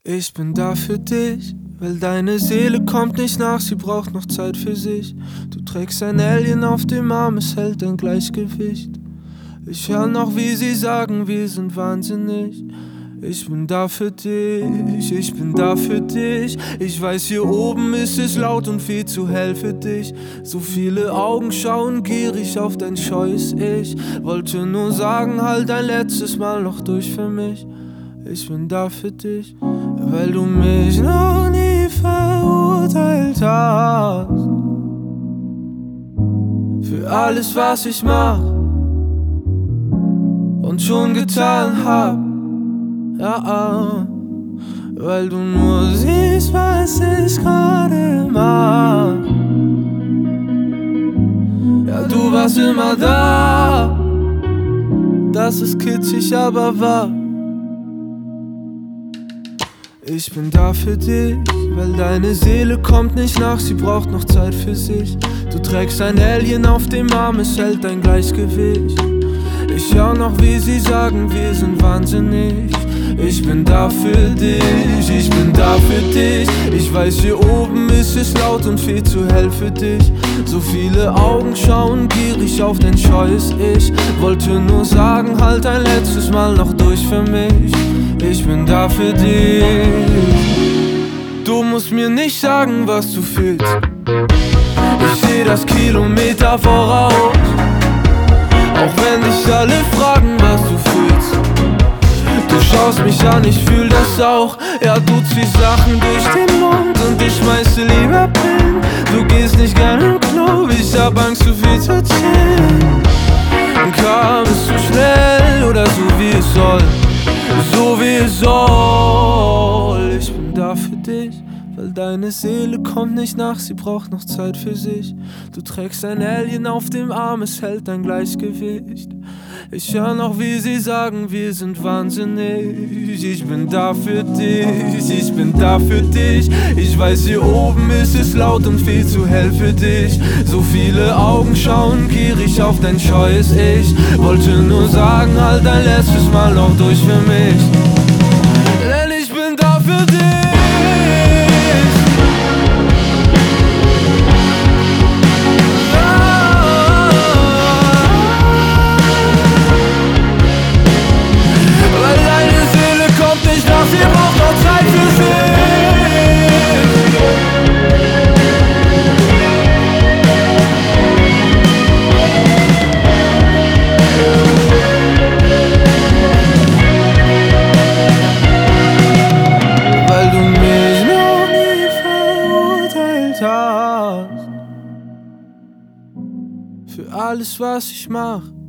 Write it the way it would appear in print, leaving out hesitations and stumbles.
Ich bin da für dich, weil deine Seele kommt nicht nach, sie braucht noch Zeit für sich. Du trägst ein Alien auf dem Arm, es hält dein Gleichgewicht. Ich hör noch, wie sie sagen, wir sind wahnsinnig. Ich bin da für dich, ich bin da für dich. Ich weiß, hier oben ist es laut und viel zu hell für dich. So viele Augen schauen gierig auf dein scheues Ich. Wollte nur sagen, halt ein letztes Mal noch durch für mich. Ich bin da für dich, weil du mich noch nie verurteilt hast. Für alles, was ich mach und schon getan hab. Ja, weil du nur siehst, was ich gerade mach. Ja, du warst immer da. Das ist kitschig, aber wahr. Ich bin da für dich, weil deine Seele kommt nicht nach, sie braucht noch Zeit für sich. Du trägst ein Alien auf dem Arm, es hält dein Gleichgewicht. Ich hör noch, wie sie sagen, wir sind wahnsinnig. Ich bin da für dich, ich bin da für dich. Ich weiß, hier oben ist es laut und viel zu hell für dich. So viele Augen schauen gierig auf dein scheues Ich. Wollte nur sagen, halt ein letztes Mal noch durch für mich. Ich bin da für dich. Du musst mir nicht sagen, was du fühlst. Ich seh das Kilometer voraus. Auch wenn dich alle fragen, was du fühlst. Du schaust mich an, ich fühl das auch. Ja, du ziehst Sachen durch den Mund und ich schmeiße lieber Pillen. Du gehst nicht gerne im Club, ich hab Angst, zu viel zu erzählen. Kam es zu schnell oder so wie es soll? So wie es soll. Ich bin da für dich, weil deine Seele kommt nicht nach, sie braucht noch Zeit für sich. Du trägst ein Alien auf dem Arm, es hält dein Gleichgewicht. Ich hör noch, wie sie sagen, wir sind wahnsinnig. Ich bin da für dich, ich bin da für dich. Ich weiß, hier oben ist es laut und viel zu hell für dich. So viele Augen schauen gierig auf dein scheues Ich. Wollte nur sagen, halt ein letztes Mal noch durch für mich. Denn ich bin da für dich. Sie braucht noch Zeit für sich. Weil du mich noch nie verurteilt hast. Für alles, was ich mach